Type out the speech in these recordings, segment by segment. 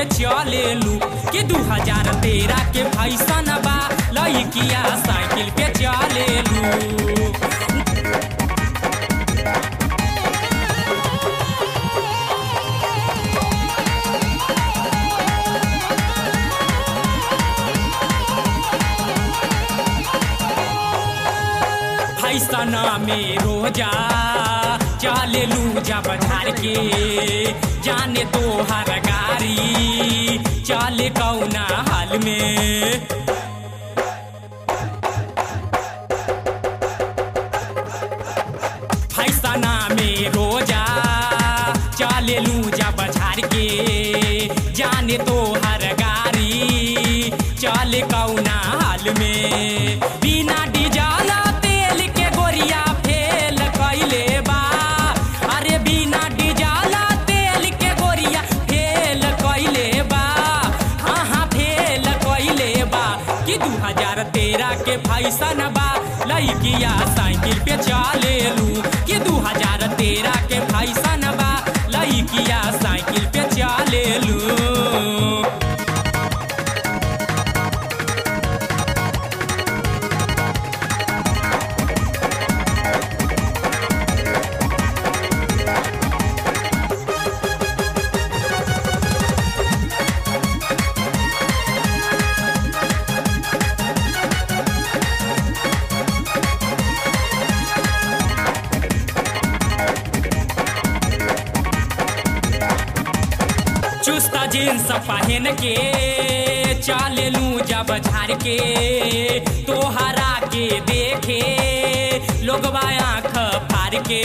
चलेलू कि 2013 के फैशन बा लइकिया साइकिल पे चलेलू। फैशन में रोजा चलेलू जब झाड़ के जाने तो हर गाड़ी चले कौना हाल में। फैशन में रोजा चलेलू जब झाड़ के जाने तो हर गाड़ी चले कौना हाल में। बिना डीजल तेल के गोरिया फेल कैले बा, अरे बिना डीजल तेल के गोरिया फेल कैले बा, हाँ हाँ फेल कैले बा कि 2013 के फैशन बा लइकिया साइकिल पे चलेलू कि 2013 के फैशन बा लइकिया साइकिल पे चलेलू। चुस्ता जींस पहन के चलेलू जब झाड़ के तोहरा के देखे लोगवा आँख फाड़ के।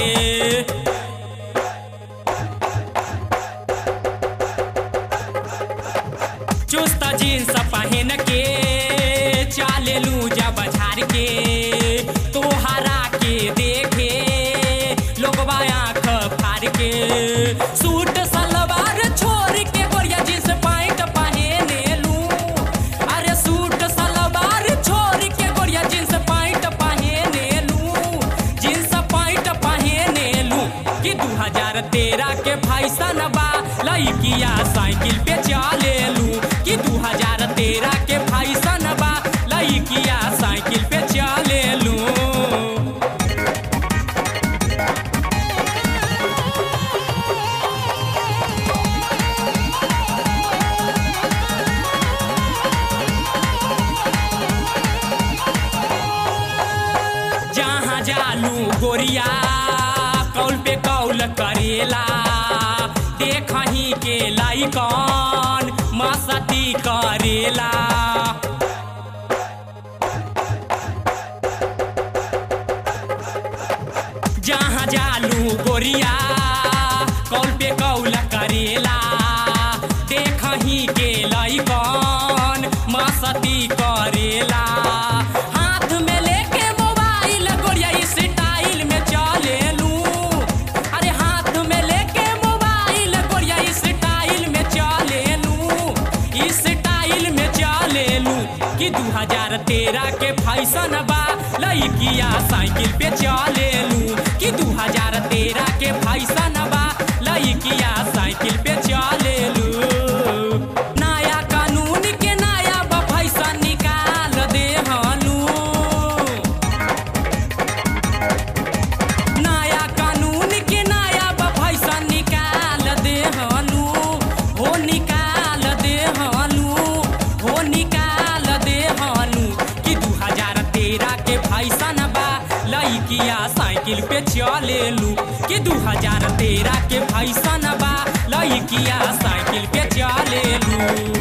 चुस्ता जींस पहन के चलेलू जब झाड़ के तोहरा के देखे लोगवा आँख फाड़ के। सूट सलवार छोड़ के गोरिया जींस पैंट पहनेलू, अरे सूट सलवार छोड़ के गोरिया जींस पैंट पहनेलू, जींस पैंट पहनेलू कि 2013 के फैशन बा लइकिया साइकिल पे चलेलू कि 2013 के फैशन बा लइकिया साइकिल पे चलेलू। जहाँ जालू गोरिया कौल पे कौल करेला, देखही के लाइकन मस्ती करेला। जहाँ जालू गोरिया कौल पे कौल करेला, देखही के लाइकन मस्ती करेला। हाथ में लेके मोबाइल गोरिया स्टाइल में चलेलू, अरे हाथ में लेके मोबाइल गोरिया स्टाइल में चलेलू, स्टाइल में चलेलू कि 2013 के फैशन बा लइकिया साइकिल पे चलेलू कि 2013 के फैशन बा लइकिया साइकिल पे चलेलू। नया कानून के नया फैशन निकाल दे हलू, नया कानून के नया फैशन निकाल दे हलू, हो निकाल दे हलू, हो निकाल दे हलू कि 2013 के फैशन बा लइकिया साइकिल पे चलेलू कि 2013 के फैशन बा लइकिया साइकिल पे चलेलू।